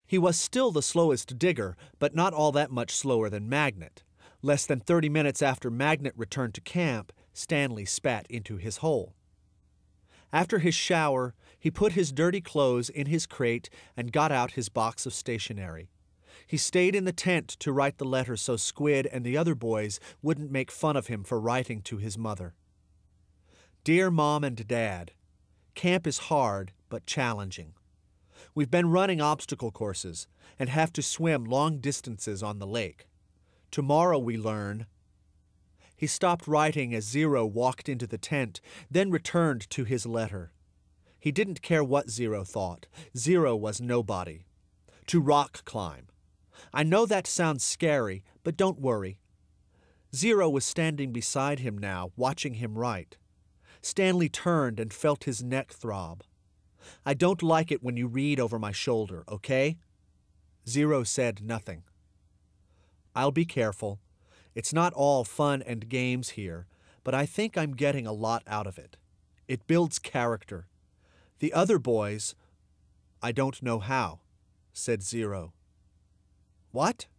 He was still the slowest digger, but not all that much slower than Magnet. Less than 30 minutes after Magnet returned to camp, Stanley spat into his hole. After his shower, he put his dirty clothes in his crate and got out his box of stationery. He stayed in the tent to write the letter so Squid and the other boys wouldn't make fun of him for writing to his mother. Dear Mom and Dad, camp is hard but challenging. We've been running obstacle courses and have to swim long distances on the lake. Tomorrow we learn. He stopped writing as Zero walked into the tent, then returned to his letter. He didn't care what Zero thought. Zero was nobody. To rock climb. I know that sounds scary, but don't worry. Zero was standing beside him now, watching him write. Stanley turned and felt his neck throb. I don't like it when you read over my shoulder, okay? Zero said nothing. I'll be careful. It's not all fun and games here, but I think I'm getting a lot out of it. It builds character. The other boys, I don't know how, said Zero. What?